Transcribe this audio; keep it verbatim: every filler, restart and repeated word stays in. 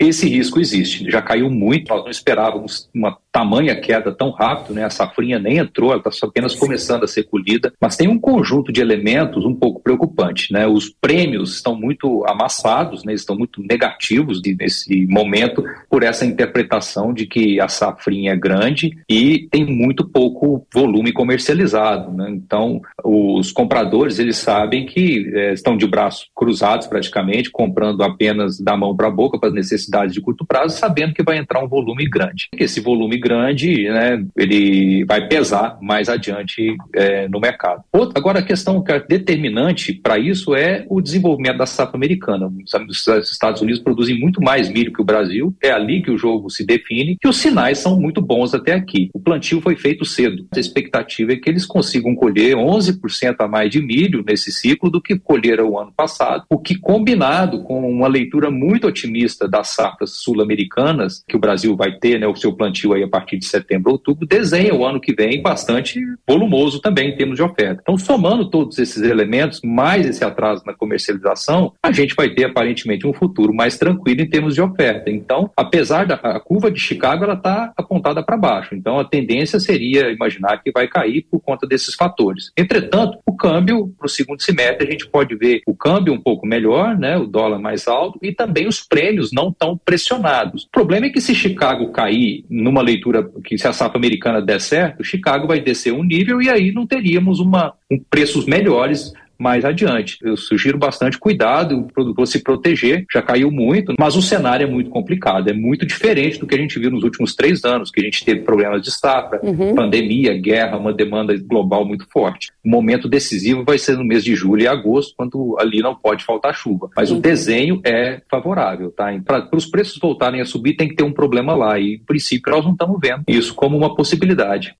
esse risco existe. Já caiu muito, nós não esperávamos uma tamanha queda tão rápido, né? A safrinha nem entrou, ela está apenas começando a ser colhida, mas tem um conjunto de elementos um pouco preocupante, né? Os prêmios estão muito amassados, né? Estão muito negativos de, nesse momento por essa interpretação de que a safrinha é grande e tem muito pouco volume comercializado, né? Então, os compradores, eles sabem que é, estão de braços cruzados praticamente, comprando apenas da mão para a boca para as necessidades de curto prazo, sabendo que vai entrar um volume grande. Esse volume grande, né, ele vai pesar mais adiante é, no mercado. Outra, agora, a questão que é determinante para isso é o desenvolvimento da safra americana. Os Estados Unidos produzem muito mais milho que o Brasil, é ali que o jogo se define, e os sinais são muito bons até aqui. O plantio foi feito cedo. A expectativa é que eles consigam colher onze por cento a mais de milho nesse ciclo do que colheram o ano passado, o que, combinado com uma leitura muito otimista das safras sul-americanas, que o Brasil vai ter, né, o seu plantio aí a partir de setembro, outubro, desenha o ano que vem bastante volumoso também em termos de oferta. Então, somando todos esses elementos, mais esse atraso na comercialização, a gente vai ter aparentemente um futuro mais tranquilo em termos de oferta. Então, apesar da a curva de Chicago, ela está apontada para baixo. Então, a tendência seria imaginar que vai cair por conta desses fatores. Entretanto, o câmbio para o segundo semestre, a gente pode ver o câmbio um pouco melhor, né, o dólar mais alto, e também os prêmios não tão pressionados. O problema é que se Chicago cair numa leitura que se a safra americana der certo, Chicago vai descer um nível e aí não teríamos uma, um preços melhores mais adiante. Eu sugiro bastante cuidado, o produtor se proteger, já caiu muito, mas o cenário é muito complicado, é muito diferente do que a gente viu nos últimos três anos, que a gente teve problemas de safra, uhum. pandemia, guerra, uma demanda global muito forte. O momento decisivo vai ser no mês de julho e agosto, quando ali não pode faltar chuva. Mas uhum. o desenho é favorável, tá? Para os preços voltarem a subir, tem que ter um problema lá, e, em princípio, nós não estamos vendo isso como uma possibilidade.